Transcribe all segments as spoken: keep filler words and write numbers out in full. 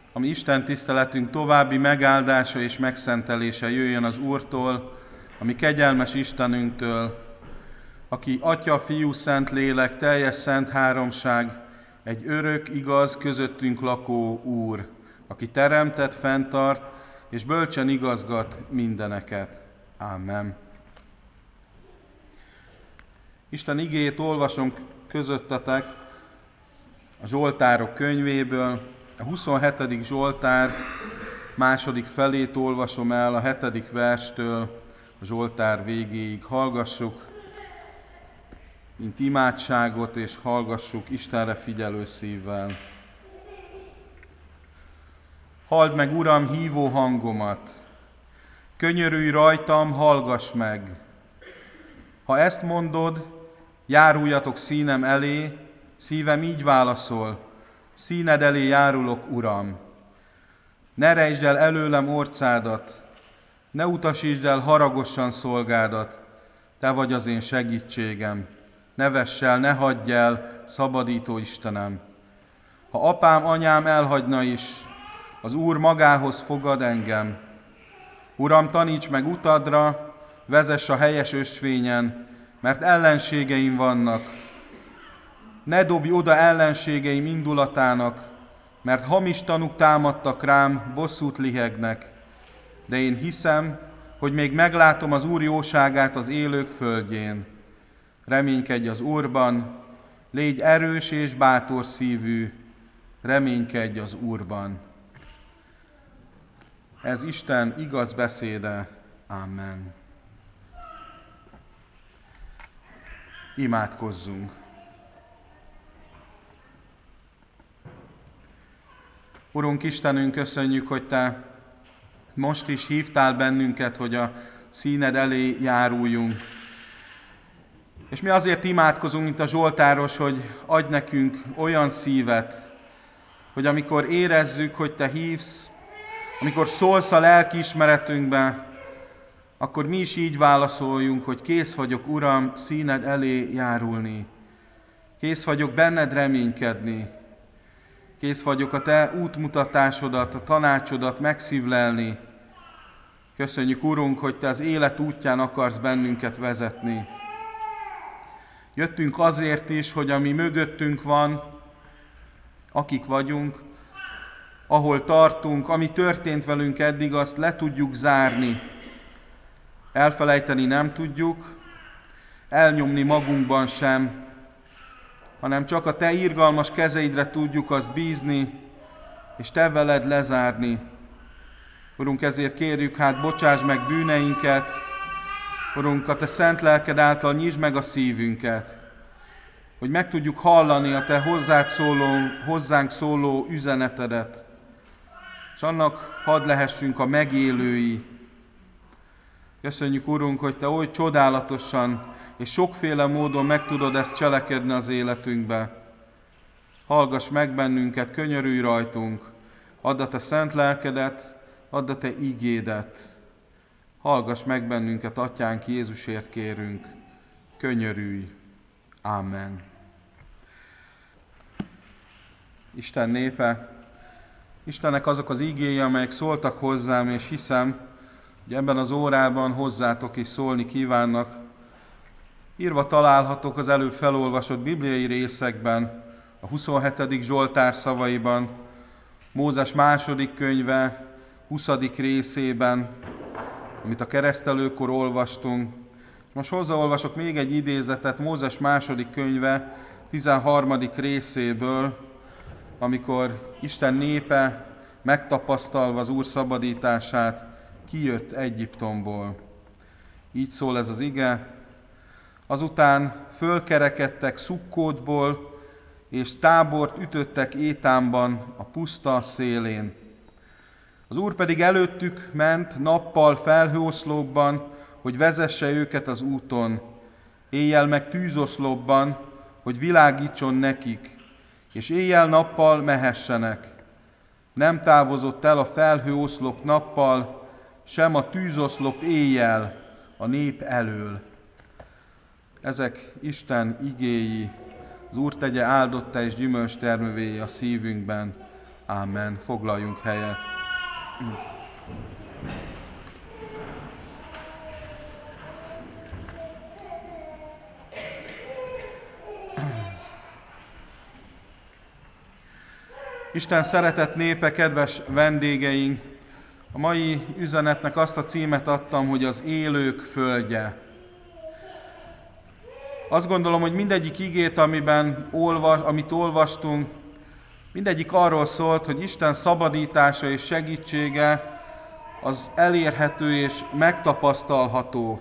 ami Isten tiszteletünk további megáldása és megszentelése jöjjön az Úrtól, ami kegyelmes Istenünktől, aki Atya, Fiú, Szent Lélek, teljes szent háromság, egy örök, igaz, közöttünk lakó Úr, aki teremtett, fenntart és bölcsen igazgat mindeneket. Ámen. Isten igéjét olvasom közöttetek a Zsoltárok könyvéből. A huszonhetedik Zsoltár második felét olvasom el a hetedik verstől a Zsoltár végéig. Hallgassuk, mint imádságot, és hallgassuk Istenre figyelő szívvel. Halld meg, Uram, hívó hangomat! Könyörülj rajtam, hallgass meg! Ha ezt mondod, járuljatok színem elé, szívem így válaszol, színed elé járulok, Uram. Ne rejtsd el előlem orcádat, ne utasítsd el haragosan szolgádat, te vagy az én segítségem. Ne vess el, ne hagyj el, szabadító Istenem. Ha apám, anyám elhagyna is, az Úr magához fogad engem. Uram, taníts meg utadra, vezess a helyes ösvényen, mert ellenségeim vannak. Ne dobj oda ellenségeim indulatának, mert hamis tanúk támadtak rám, bosszút lihegnek. De én hiszem, hogy még meglátom az Úr jóságát az élők földjén. Reménykedj az Úrban, légy erős és bátor szívű, reménykedj az Úrban. Ez Isten igaz beszéde. Amen. Imádkozzunk. Urunk Istenünk, köszönjük, hogy Te most is hívtál bennünket, hogy a színed elé járuljunk. És mi azért imádkozunk, mint a Zsoltáros, hogy adj nekünk olyan szívet, hogy amikor érezzük, hogy Te hívsz, amikor szólsz a lelkiismeretünkbe, akkor mi is így válaszoljunk, hogy kész vagyok, Uram, színed elé járulni. Kész vagyok benned reménykedni. Kész vagyok a Te útmutatásodat, a tanácsodat megszívlelni. Köszönjük, Urunk, hogy Te az élet útján akarsz bennünket vezetni. Jöttünk azért is, hogy ami mögöttünk van, akik vagyunk, ahol tartunk, ami történt velünk eddig, azt le tudjuk zárni. Elfelejteni nem tudjuk, elnyomni magunkban sem, hanem csak a Te irgalmas kezeidre tudjuk azt bízni, és Te veled lezárni. Urunk, ezért kérjük, hát bocsáss meg bűneinket, Urunk, a Te szent lelked által nyisd meg a szívünket, hogy meg tudjuk hallani a Te hozzád szóló, hozzánk szóló üzenetedet, és annak hadd lehessünk a megélői. Köszönjük, Urunk, hogy Te oly csodálatosan és sokféle módon meg tudod ezt cselekedni az életünkbe. Hallgass meg bennünket, könyörülj rajtunk, add a Te szent lelkedet, add a Te igédet. Hallgass meg bennünket, Atyánk, Jézusért kérünk, könyörülj. Amen. Isten népe, Istennek azok az igéi, amelyek szóltak hozzám, és hiszem, hogy ebben az órában hozzátok is szólni kívánnak. Írva találhatók az előbb felolvasott bibliai részekben, a huszonhetedik Zsoltár szavaiban, Mózes második könyve huszadik részében, amit a keresztelőkor olvastunk. Most hozzáolvasok még egy idézetet Mózes második könyve tizenharmadik részéből, amikor Isten népe megtapasztalva az Úr szabadítását kijött Egyiptomból. Így szól ez az ige: azután fölkerekedtek Szukkótból, és tábort ütöttek Étámban, a puszta szélén. Az Úr pedig előttük ment nappal felhőoszlopban, hogy vezesse őket az úton, éjjel meg tűzoszlopban, hogy világítson nekik, és éjjel-nappal mehessenek. Nem távozott el a felhőoszlop nappal, sem a tűzoszlop éjjel a nép elől. Ezek Isten igéi, az Úr tegye áldottá és gyümölcstermővé a szívünkben. Ámen. Foglaljunk helyet. Isten szeretett népe, kedves vendégeink, a mai üzenetnek azt a címet adtam, hogy az élők földje. Azt gondolom, hogy mindegyik igét, amiben olvas, amit olvastunk, mindegyik arról szólt, hogy Isten szabadítása és segítsége az elérhető és megtapasztalható.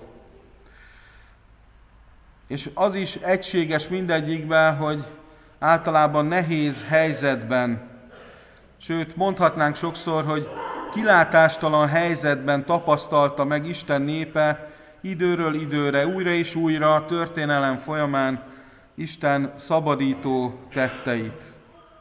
És az is egységes mindegyikben, hogy általában nehéz helyzetben, sőt mondhatnánk sokszor, hogy kilátástalan helyzetben tapasztalta meg Isten népe időről időre, újra és újra a történelem folyamán Isten szabadító tetteit.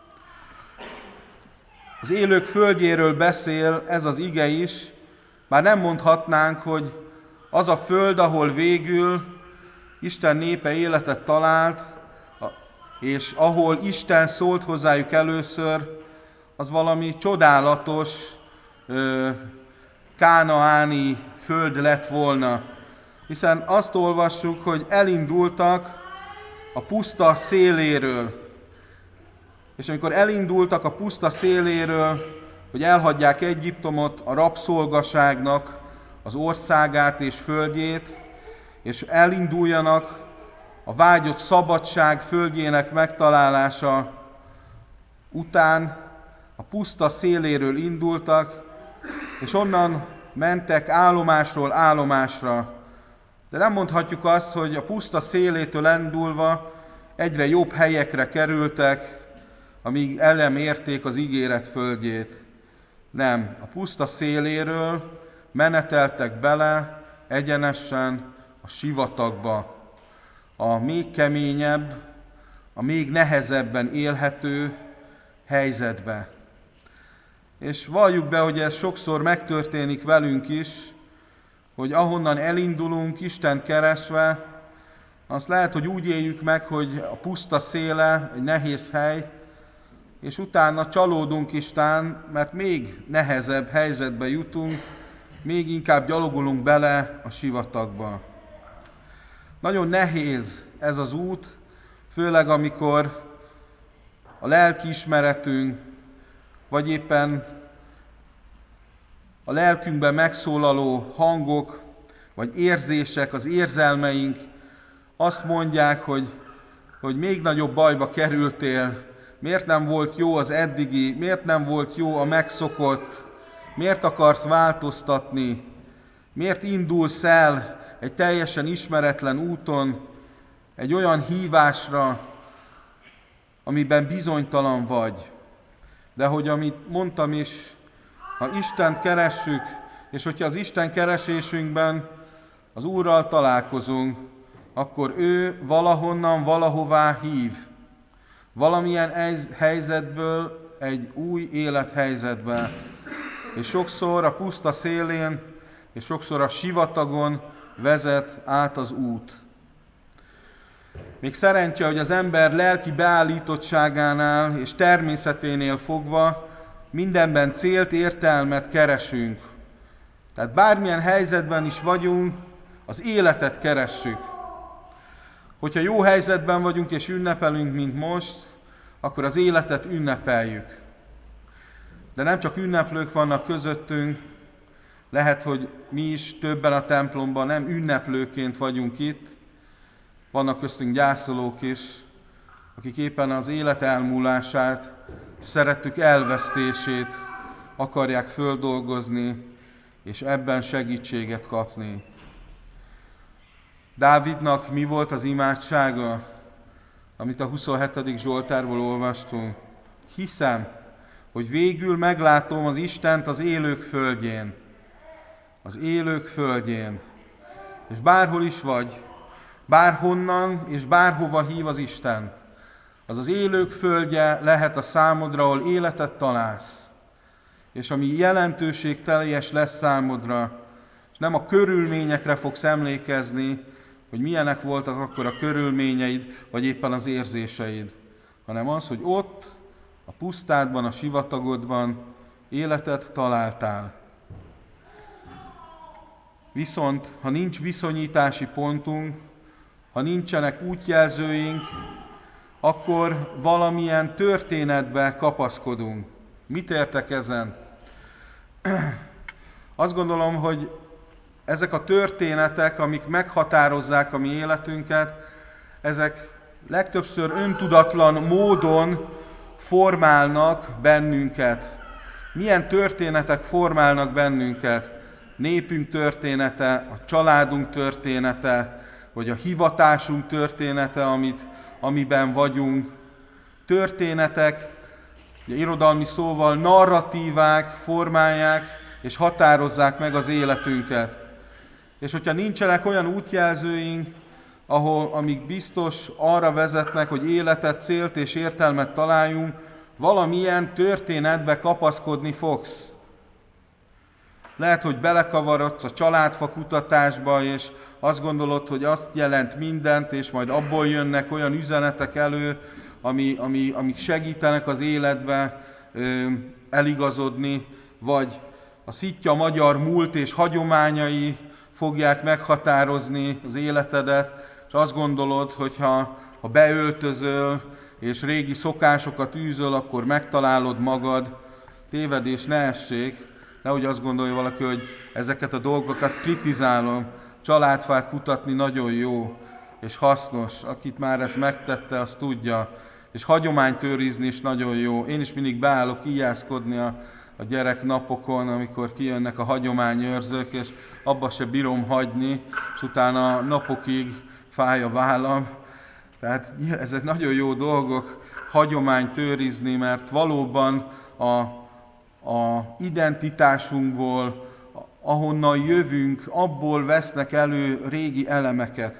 Az élők földjéről beszél ez az ige is, bár nem mondhatnánk, hogy az a föld, ahol végül Isten népe életet talált, és ahol Isten szólt hozzájuk először, az valami csodálatos ö, kánaáni föld lett volna. Hiszen azt olvassuk, hogy elindultak a puszta széléről. És amikor elindultak a puszta széléről, hogy elhagyják Egyiptomot, a rabszolgaságnak az országát és földjét, és elinduljanak a vágyott szabadság földjének megtalálása után, a puszta széléről indultak, és onnan mentek állomásról állomásra. De nem mondhatjuk azt, hogy a puszta szélétől indulva egyre jobb helyekre kerültek, amíg el nem érték az ígéret földjét. Nem, a puszta széléről meneteltek bele egyenesen a sivatagba, a még keményebb, a még nehezebben élhető helyzetbe. És valljuk be, hogy ez sokszor megtörténik velünk is, hogy ahonnan elindulunk Istent keresve, azt lehet, hogy úgy éljük meg, hogy a puszta széle egy nehéz hely, és utána csalódunk Isten, mert még nehezebb helyzetbe jutunk, még inkább gyalogolunk bele a sivatagba. Nagyon nehéz ez az út, főleg amikor a lelkiismeretünk, vagy éppen a lelkünkben megszólaló hangok, vagy érzések, az érzelmeink azt mondják, hogy, hogy még nagyobb bajba kerültél, miért nem volt jó az eddigi, miért nem volt jó a megszokott, miért akarsz változtatni, miért indulsz el egy teljesen ismeretlen úton, egy olyan hívásra, amiben bizonytalan vagy. De hogy amit mondtam is, ha Istent keressük, és hogyha az Isten keresésünkben az Úrral találkozunk, akkor ő valahonnan, valahová hív. Valamilyen helyzetből egy új élethelyzetbe. És sokszor a puszta szélén, és sokszor a sivatagon vezet át az út. Még szerencse, hogy az ember lelki beállítottságánál és természeténél fogva mindenben célt, értelmet keresünk. Tehát bármilyen helyzetben is vagyunk, az életet keressük. Hogyha jó helyzetben vagyunk és ünnepelünk, mint most, akkor az életet ünnepeljük. De nem csak ünneplők vannak közöttünk, lehet, hogy mi is többen a templomban nem ünneplőként vagyunk itt, vannak köztünk gyászolók is, akik éppen az élet elmúlását, szerettük elvesztését akarják földolgozni, és ebben segítséget kapni. Dávidnak mi volt az imádsága, amit a huszonhetedik Zsoltárból olvastunk? Hiszem, hogy végül meglátom az Istent az élők földjén. Az élők földjén. És bárhol is vagy, bárhonnan és bárhova hív az Isten, az az élők földje lehet a számodra, ahol életet találsz. És ami jelentőségteljes lesz számodra, és nem a körülményekre fogsz emlékezni, hogy milyenek voltak akkor a körülményeid, vagy éppen az érzéseid, hanem az, hogy ott, a pusztádban, a sivatagodban életet találtál. Viszont, ha nincs viszonyítási pontunk, ha nincsenek útjelzőink, akkor valamilyen történetbe kapaszkodunk. Mit értek ezen? Azt gondolom, hogy ezek a történetek, amik meghatározzák a mi életünket, ezek legtöbbször öntudatlan módon formálnak bennünket. Milyen történetek formálnak bennünket? Népünk története, a családunk története, vagy a hivatásunk története, amit, amiben vagyunk. Történetek, ugye, irodalmi szóval narratívák formálják és határozzák meg az életünket. És hogyha nincsenek olyan útjelzőink, ahol, amik biztos arra vezetnek, hogy életet, célt és értelmet találjunk, valamilyen történetbe kapaszkodni fogsz. Lehet, hogy belekavarodsz a családfa kutatásba, és azt gondolod, hogy azt jelent mindent, és majd abból jönnek olyan üzenetek elő, ami, ami, amik segítenek az életbe ö, eligazodni, vagy a szitja magyar múlt és hagyományai fogják meghatározni az életedet, és azt gondolod, hogy ha, ha beöltözöl, és régi szokásokat űzöl, akkor megtalálod magad. Tévedés ne essék, nehogy azt gondolja valaki, hogy ezeket a dolgokat kritizálom. Családfát kutatni nagyon jó és hasznos. Akit már ezt megtette, azt tudja. És hagyományt őrizni is nagyon jó. Én is mindig beállok ijászkodni a, a gyerek napokon, amikor kijönnek a hagyományőrzők, és abba se bírom hagyni, és utána napokig fáj a vállam. Tehát ezek nagyon jó dolgok, hagyományt őrizni, mert valóban a, a identitásunkból, ahonnan jövünk, abból vesznek elő régi elemeket.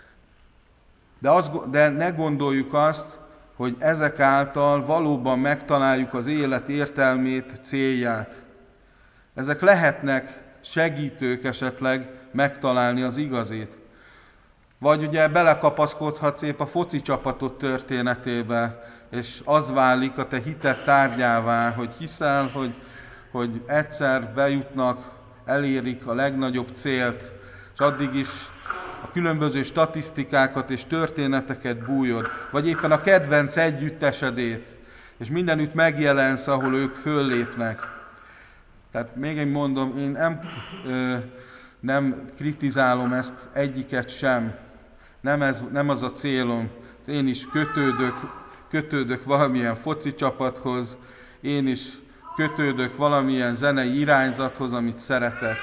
De, az, de ne gondoljuk azt, hogy ezek által valóban megtaláljuk az élet értelmét, célját. Ezek lehetnek segítők esetleg megtalálni az igazit. Vagy ugye belekapaszkodhatsz épp a foci csapatot történetébe, és az válik a te hited tárgyává, hogy hiszel, hogy, hogy egyszer bejutnak, elérik a legnagyobb célt, és addig is a különböző statisztikákat és történeteket bújod, vagy éppen a kedvenc együttesedét, és mindenütt megjelensz, ahol ők föllépnek. Tehát még egy mondom, én nem, ö, nem kritizálom ezt egyiket sem, nem, ez, nem az a célom. Én is kötődök, kötődök valamilyen foci csapathoz, én is kötődök valamilyen zenei irányzathoz, amit szeretek.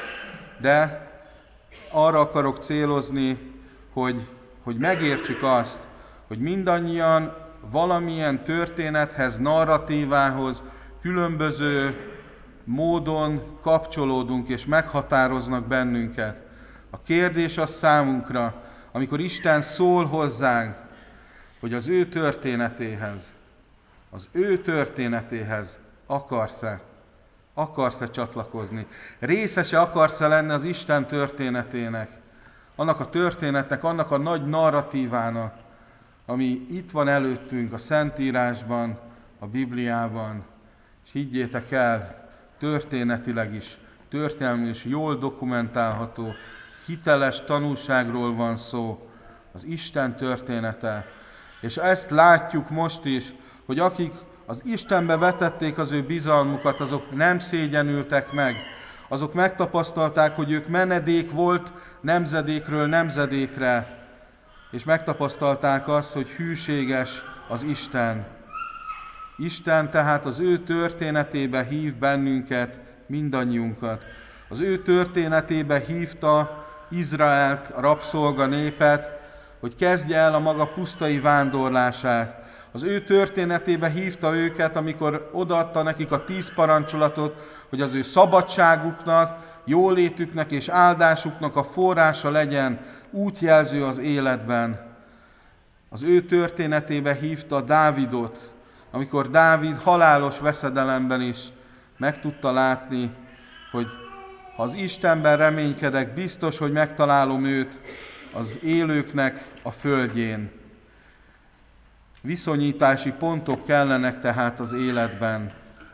De arra akarok célozni, hogy, hogy megértsük azt, hogy mindannyian valamilyen történethez, narratívához, különböző módon kapcsolódunk és meghatároznak bennünket. A kérdés az számunkra, amikor Isten szól hozzánk, hogy az ő történetéhez, az ő történetéhez akarsz-e, akarsz-e csatlakozni? Részese akarsz-e lenni az Isten történetének? Annak a történetnek, annak a nagy narratívának, ami itt van előttünk a Szentírásban, a Bibliában. És higgyétek el, történetileg is, történelmi és jól dokumentálható, hiteles tanúságról van szó, az Isten története. És ezt látjuk most is, hogy akik az Istenbe vetették az ő bizalmukat, azok nem szégyenültek meg. Azok megtapasztalták, hogy ők menedék volt nemzedékről nemzedékre, és megtapasztalták azt, hogy hűséges az Isten. Isten tehát az ő történetébe hív bennünket, mindannyiunkat. Az ő történetébe hívta Izraelt, a rabszolga népet, hogy kezdje el a maga pusztai vándorlását. Az ő történetébe hívta őket, amikor odaadta nekik a tíz parancsolatot, hogy az ő szabadságuknak, jólétüknek és áldásuknak a forrása legyen, útjelző az életben. Az ő történetébe hívta Dávidot, amikor Dávid halálos veszedelemben is meg tudta látni, hogy ha az Istenben reménykedek, biztos, hogy megtalálom őt az élőknek a földjén. Viszonyítási pontok kellenek tehát az életben.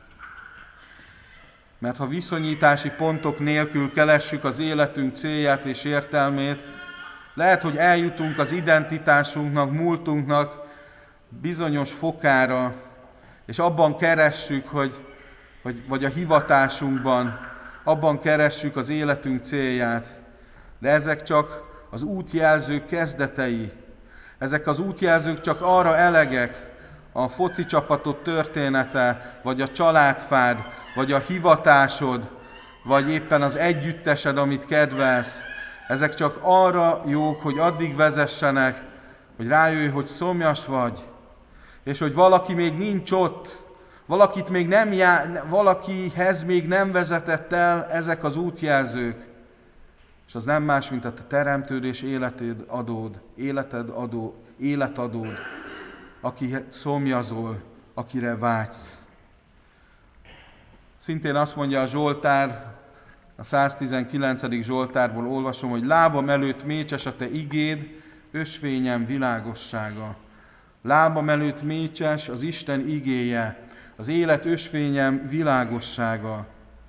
Mert ha viszonyítási pontok nélkül keressük az életünk célját és értelmét, lehet, hogy eljutunk az identitásunknak, múltunknak bizonyos fokára, és abban keressük, hogy, hogy, vagy a hivatásunkban, abban keressük az életünk célját. De ezek csak az útjelzők kezdetei. Ezek az útjelzők csak arra elegek, a foci csapatot története, vagy a családfád, vagy a hivatásod, vagy éppen az együttesed, amit kedvelsz. Ezek csak arra jók, hogy addig vezessenek, hogy rájöjj, hogy szomjas vagy, és hogy valaki még nincs ott, valakit még nem já, valakihez még nem vezetett el ezek az útjelzők. És az nem más, mint a te teremtődés életed adód, életed adó, életadód, aki szomjazol, akire vágysz. Szintén azt mondja a Zsoltár, a száztizenkilencedik Zsoltárból olvasom, hogy lábam előtt mécses a te igéd, ösvényem világossága. Lábam előtt mécses az Isten igéje, az élet ösvényem világossága.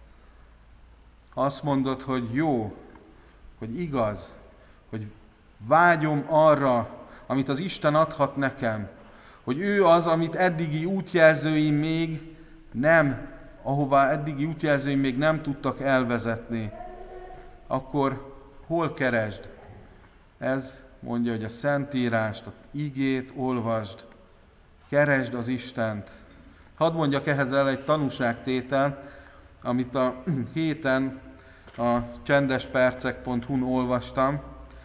Azt mondod, hogy jó, hogy igaz, hogy vágyom arra, amit az Isten adhat nekem, hogy ő az, amit eddigi útjelzőim még nem, ahová eddigi útjelzőim még nem tudtak elvezetni, akkor hol keresd? Ez mondja, hogy a Szentírást, a igét olvasd, keresd az Istent. Hadd mondjak ehhez el egy tanúságtétel, amit a héten a csendespercek pont hu-n olvastam.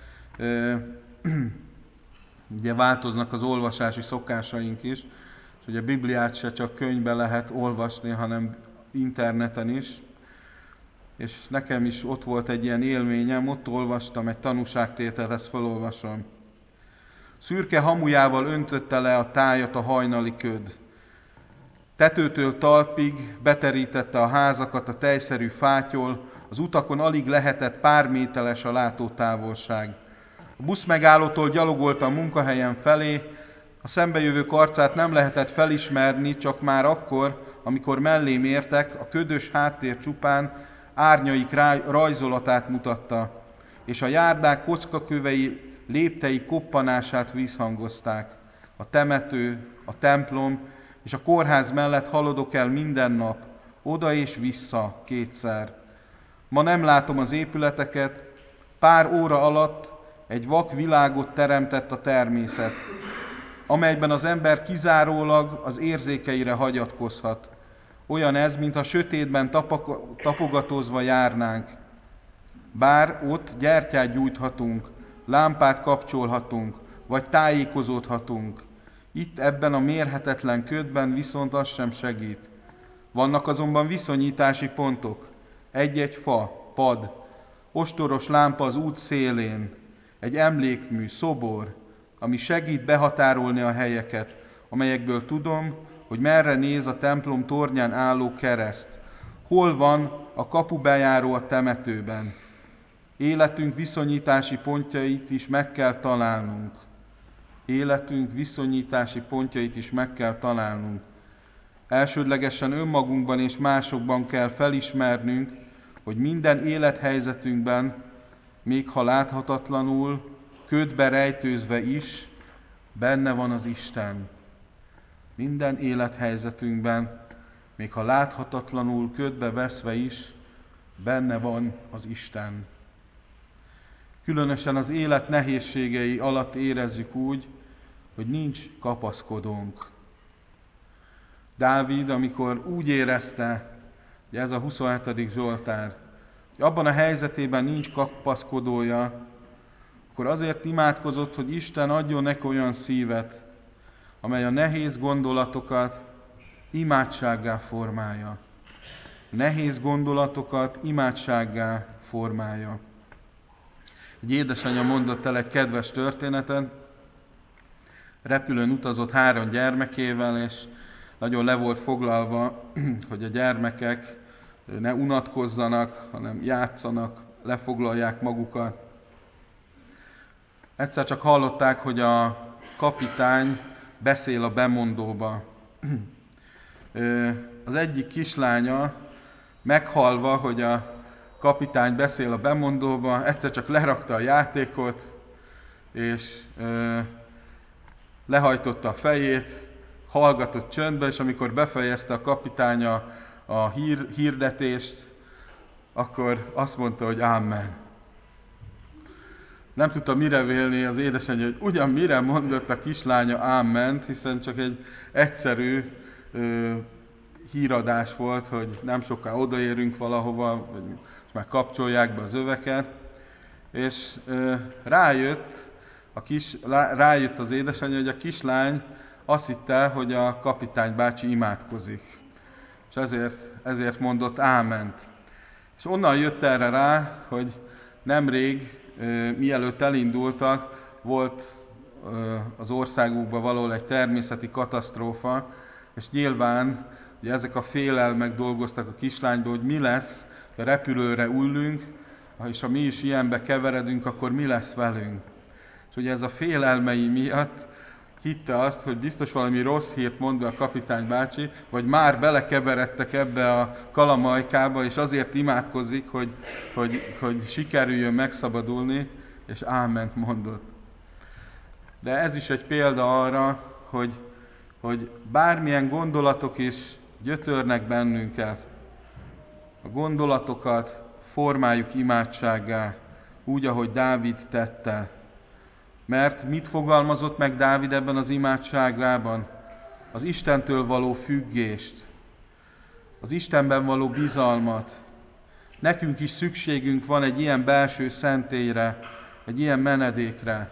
Ugye változnak az olvasási szokásaink is, és ugye a Bibliát se csak könyvben lehet olvasni, hanem interneten is. És nekem is ott volt egy ilyen élményem, ott olvastam egy tanúságtételt, ezt felolvasom. Szürke hamujával öntötte le a tájat a hajnali köd. Tetőtől talpig beterítette a házakat a tejszerű fátyol, az utakon alig lehetett pár méteres a látótávolság. A buszmegállótól gyalogolt a munkahelyen felé, a szembejövők arcát nem lehetett felismerni, csak már akkor, amikor mellém értek, a ködös háttér csupán árnyaik rajzolatát mutatta, és a járdák kockakövei léptei koppanását visszhangozták. A temető, a templom és a kórház mellett haladok el minden nap, oda és vissza kétszer. Ma nem látom az épületeket, pár óra alatt egy vak világot teremtett a természet, amelyben az ember kizárólag az érzékeire hagyatkozhat. Olyan ez, mintha sötétben tapogatózva járnánk. Bár ott gyertyát gyújthatunk, lámpát kapcsolhatunk, vagy tájékozódhatunk. Itt ebben a mérhetetlen ködben viszont az sem segít. Vannak azonban viszonyítási pontok. Egy-egy fa, pad, ostoros lámpa az út szélén, egy emlékmű, szobor, ami segít behatárolni a helyeket, amelyekből tudom, hogy merre néz a templom tornyán álló kereszt, hol van a kapubejáró a temetőben. Életünk viszonyítási pontjait is meg kell találnunk. Életünk viszonyítási pontjait is meg kell találnunk. Elsődlegesen önmagunkban és másokban kell felismernünk, hogy minden élethelyzetünkben, még ha láthatatlanul, ködbe rejtőzve is, benne van az Isten. Minden élethelyzetünkben, még ha láthatatlanul, ködbe veszve is, benne van az Isten. Különösen az élet nehézségei alatt érezzük úgy, hogy nincs kapaszkodónk. Dávid, amikor úgy érezte, hogy ez a huszonhetedik Zsoltár, hogy abban a helyzetében nincs kapaszkodója, akkor azért imádkozott, hogy Isten adjon neki olyan szívet, amely a nehéz gondolatokat imádsággá formálja. Nehéz gondolatokat imádsággá formálja. Egy édesanyja mondott el egy kedves történetet, repülőn utazott három gyermekével, és nagyon le volt foglalva, hogy a gyermekek ne unatkozzanak, hanem játszanak, lefoglalják magukat. Egyszer csak hallották, hogy a kapitány beszél a bemondóba. Az egyik kislánya meghalva, hogy a kapitány beszél a bemondóba, egyszer csak lerakta a játékot, és lehajtotta a fejét, hallgatott csöndbe, és amikor befejezte a kapitány a, a hír, hirdetést, akkor azt mondta, hogy Amen. Nem tudta mire vélni az édesanyja, hogy ugyan mire mondott a kislánya Amen, hiszen csak egy egyszerű ö, híradás volt, hogy nem soká odaérünk valahova, vagy már kapcsolják be az öveket, és ö, rájött, a kis, rájött az édesanyja, hogy a kislány azt hitte, hogy a kapitány bácsi imádkozik. És ezért, ezért mondott Áment. És onnan jött erre rá, hogy nemrég, mielőtt elindultak, volt az országukban valahol egy természeti katasztrófa, és nyilván ugye ezek a félelmek dolgoztak a kislányba, hogy mi lesz, ha repülőre ülünk, és ha mi is ilyenbe keveredünk, akkor mi lesz velünk. És ugye ez a félelmei miatt hitte azt, hogy biztos valami rossz hírt mond be a kapitány bácsi, vagy már belekeveredtek ebbe a kalamajkába, és azért imádkozik, hogy, hogy, hogy sikerüljön megszabadulni, és Áment mondott. De ez is egy példa arra, hogy, hogy bármilyen gondolatok is gyötörnek bennünket, a gondolatokat formáljuk imádsággá, úgy, ahogy Dávid tette. Mert mit fogalmazott meg Dávid ebben az imádságában? Az Istentől való függést, az Istenben való bizalmat. Nekünk is szükségünk van egy ilyen belső szentélyre, egy ilyen menedékre.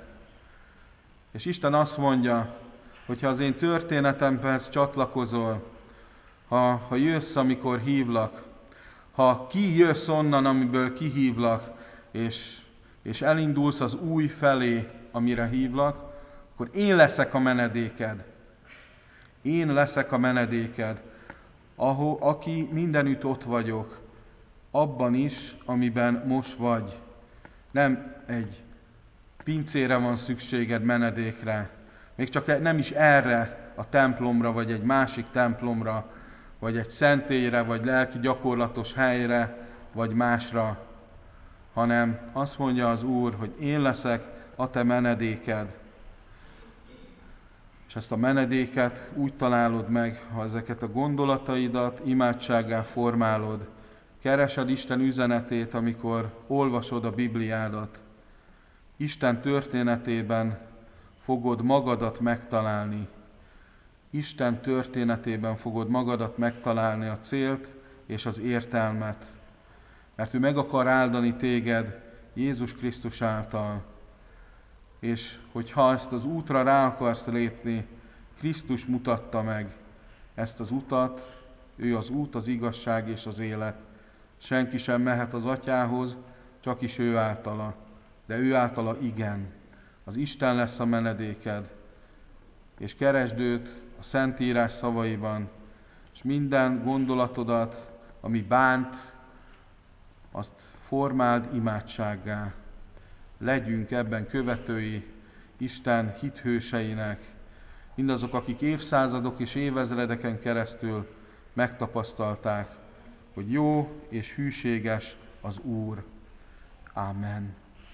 És Isten azt mondja, hogy ha az én történetemhez csatlakozol, ha, ha jössz, amikor hívlak, ha kijössz onnan, amiből kihívlak, és, és elindulsz az új felé, amire hívlak, akkor én leszek a menedéked. Én leszek a menedéked, ahol, aki mindenütt ott vagyok, abban is, amiben most vagy. Nem egy pincére van szükséged menedékre, még csak nem is erre a templomra, vagy egy másik templomra, vagy egy szentélyre, vagy lelki gyakorlatos helyre, vagy másra, hanem azt mondja az Úr, hogy én leszek a te menedéked. És ezt a menedéket úgy találod meg, ha ezeket a gondolataidat imádsággá formálod. Keresed Isten üzenetét, amikor olvasod a Bibliádat. Isten történetében fogod magadat megtalálni. Isten történetében fogod magadat megtalálni a célt és az értelmet. Mert ő meg akar áldani téged Jézus Krisztus által. És hogyha ezt az útra rá akarsz lépni, Krisztus mutatta meg ezt az utat, ő az út, az igazság és az élet. Senki sem mehet az Atyához, csak is ő általa. De ő általa igen. Az Isten lesz a menedéked. És keresd őt a Szentírás szavaiban, és minden gondolatodat, ami bánt, azt formáld imádsággá. Legyünk ebben követői Isten hithőseinek, mindazok, akik évszázadok és évezredeken keresztül megtapasztalták, hogy jó és hűséges az Úr. Ámen.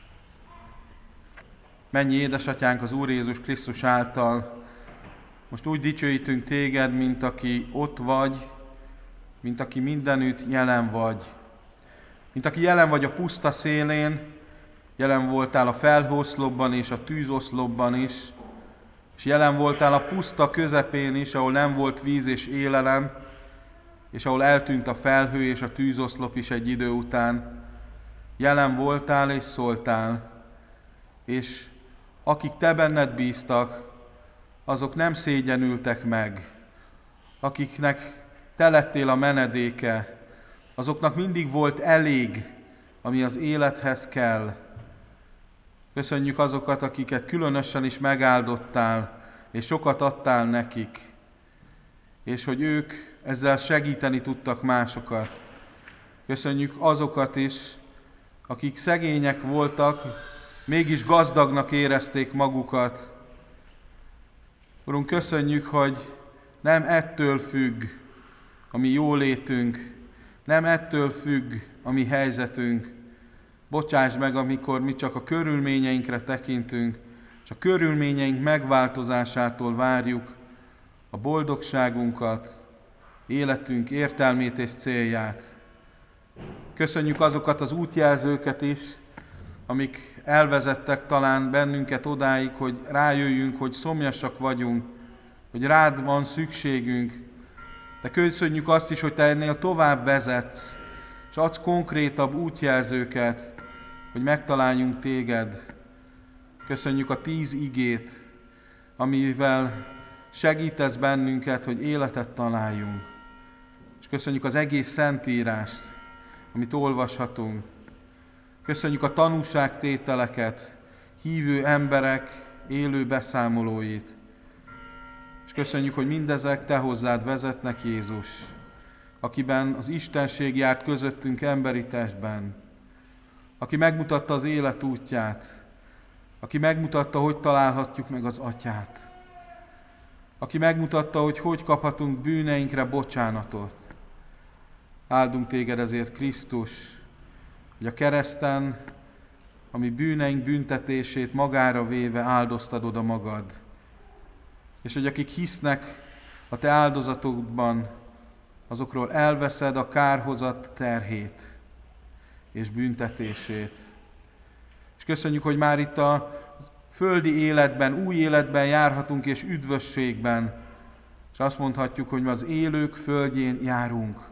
Mennyi édesatyánk az Úr Jézus Krisztus által, most úgy dicsőítünk téged, mint aki ott vagy, mint aki mindenütt jelen vagy. Mint aki jelen vagy a puszta szélén, jelen voltál a felhőoszlopban és a tűzoszlopban is, és jelen voltál a puszta közepén is, ahol nem volt víz és élelem, és ahol eltűnt a felhő és a tűzoszlop is egy idő után. Jelen voltál és szóltál, és akik te benned bíztak, azok nem szégyenültek meg. Akiknek te lettél a menedéke, azoknak mindig volt elég, ami az élethez kell. Köszönjük azokat, akiket különösen is megáldottál, és sokat adtál nekik, és hogy ők ezzel segíteni tudtak másokat. Köszönjük azokat is, akik szegények voltak, mégis gazdagnak érezték magukat, Urunk, köszönjük, hogy nem ettől függ a mi jólétünk, nem ettől függ a mi helyzetünk. Bocsáss meg, amikor mi csak a körülményeinkre tekintünk, és a körülményeink megváltozásától várjuk a boldogságunkat, életünk értelmét és célját. Köszönjük azokat az útjelzőket is, amik elvezettek talán bennünket odáig, hogy rájöjjünk, hogy szomjasak vagyunk, hogy rád van szükségünk. De köszönjük azt is, hogy te ennél tovább vezetsz, és adsz konkrétabb útjelzőket, hogy megtaláljunk téged. Köszönjük a tíz igét, amivel segítesz bennünket, hogy életet találjunk. És köszönjük az egész Szentírást, amit olvashatunk. Köszönjük a tanúságtételeket, hívő emberek élő beszámolóit. És köszönjük, hogy mindezek te hozzád vezetnek, Jézus, akiben az Istenség járt közöttünk emberi testben, aki megmutatta az élet útját, aki megmutatta, hogy találhatjuk meg az Atyát, aki megmutatta, hogy hogy kaphatunk bűneinkre bocsánatot. Áldunk téged ezért, Krisztus, hogy a kereszten, ami bűneink büntetését magára véve áldoztad oda magad. És hogy akik hisznek a te áldozatokban, azokról elveszed a kárhozat terhét és büntetését. És köszönjük, hogy már itt a földi életben, új életben járhatunk és üdvösségben, és azt mondhatjuk, hogy mi az élők földjén járunk.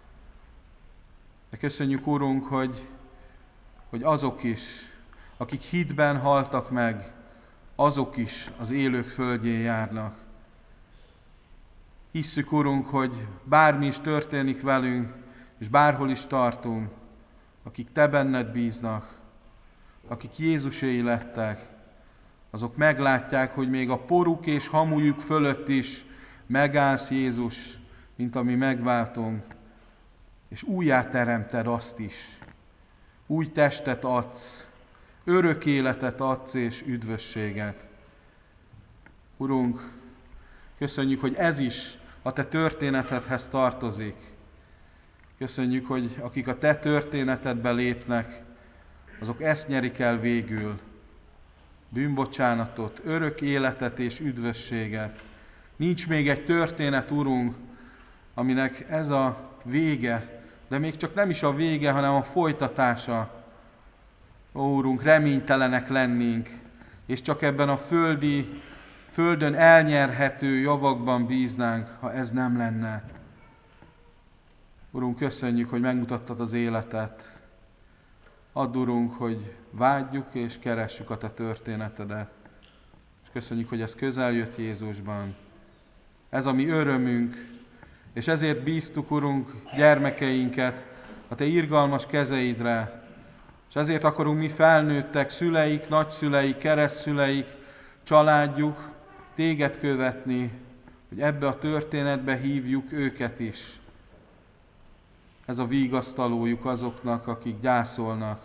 De köszönjük, Urunk, hogy, hogy azok is, akik hitben haltak meg, azok is az élők földjén járnak. Hisszük, Urunk, hogy bármi is történik velünk, és bárhol is tartunk, akik te benned bíznak, akik Jézuséi lettek, azok meglátják, hogy még a poruk és hamujuk fölött is megállsz, Jézus, mint ami megváltunk, és újjáteremted azt is. Új testet adsz, örök életet adsz és üdvösséget. Urunk, köszönjük, hogy ez is a te történetedhez tartozik. Köszönjük, hogy akik a te történetedbe lépnek, azok ezt nyerik el végül. Bűnbocsánatot, örök életet és üdvösséget. Nincs még egy történet, Urunk, aminek ez a vége, de még csak nem is a vége, hanem a folytatása. Ó, Urunk, reménytelenek lennénk, és csak ebben a földi, földön elnyerhető javakban bíznánk, ha ez nem lenne. Urunk, köszönjük, hogy megmutattad az életet. Add, Urunk, hogy vágyjuk és keressük a te történetedet. És köszönjük, hogy ez közel jött Jézusban. Ez a mi örömünk, és ezért bíztuk, Urunk, gyermekeinket a te irgalmas kezeidre. És ezért akarunk mi felnőttek, szüleik, nagyszüleik, keresztszüleik, családjuk téged követni, hogy ebbe a történetbe hívjuk őket is. Ez a vigasztalójuk azoknak, akik gyászolnak,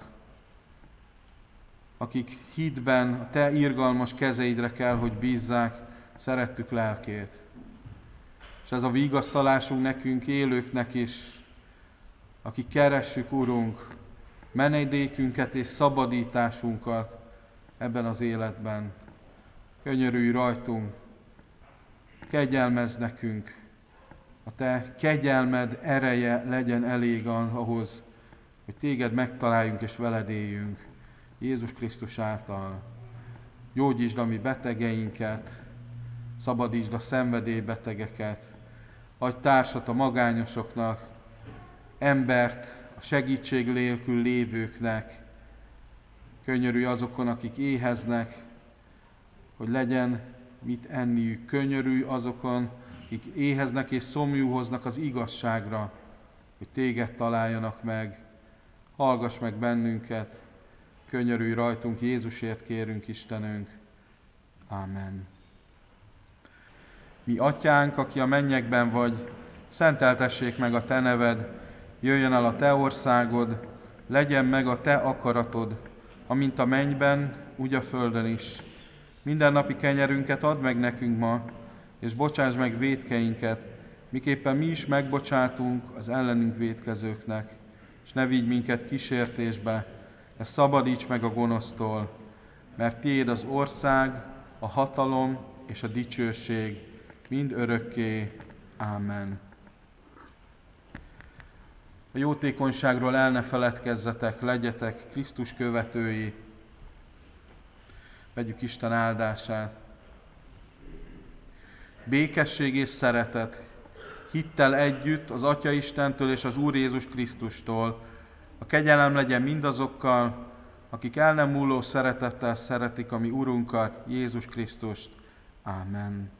akik hitben a te irgalmas kezeidre kell, hogy bízzák szerettük lelkét. És ez a vigasztalásunk nekünk, élőknek is, akik keressük, Urunk, menedékünket és szabadításunkat ebben az életben. Könyörülj rajtunk, kegyelmezz nekünk, a te kegyelmed ereje legyen elég ahhoz, hogy téged megtaláljunk és veled éljünk. Jézus Krisztus által. Gyógyítsd a mi betegeinket, szabadítsd a szenvedélybetegeket, adj társat a magányosoknak, embert a segítség nélkül lévőknek. Könyörülj azokon, akik éheznek, hogy legyen mit enniük. Könyörülj azokon, akik éheznek és szomjúhoznak az igazságra, hogy téged találjanak meg. Hallgass meg bennünket, könyörülj rajtunk, Jézusért kérünk, Istenünk. Ámen. Mi Atyánk, aki a mennyekben vagy, szenteltessék meg a te neved, jöjjön el a te országod, legyen meg a te akaratod, amint a mennyben, úgy a földön is. Mindennapi kenyerünket add meg nekünk ma, és bocsáss meg vétkeinket, miképpen mi is megbocsátunk az ellenünk vétkezőknek, és ne vigy minket kísértésbe, de szabadíts meg a gonosztól, mert tiéd az ország, a hatalom és a dicsőség mind örökké. Ámen. A jótékonyságról el ne feledkezzetek, legyetek Krisztus követői. Vegyük Isten áldását. Békesség és szeretet, hittel együtt az Atya Istentől és az Úr Jézus Krisztustól. A kegyelem legyen mindazokkal, akik el nem múló szeretettel szeretik a mi Urunkat, Jézus Krisztust. Ámen.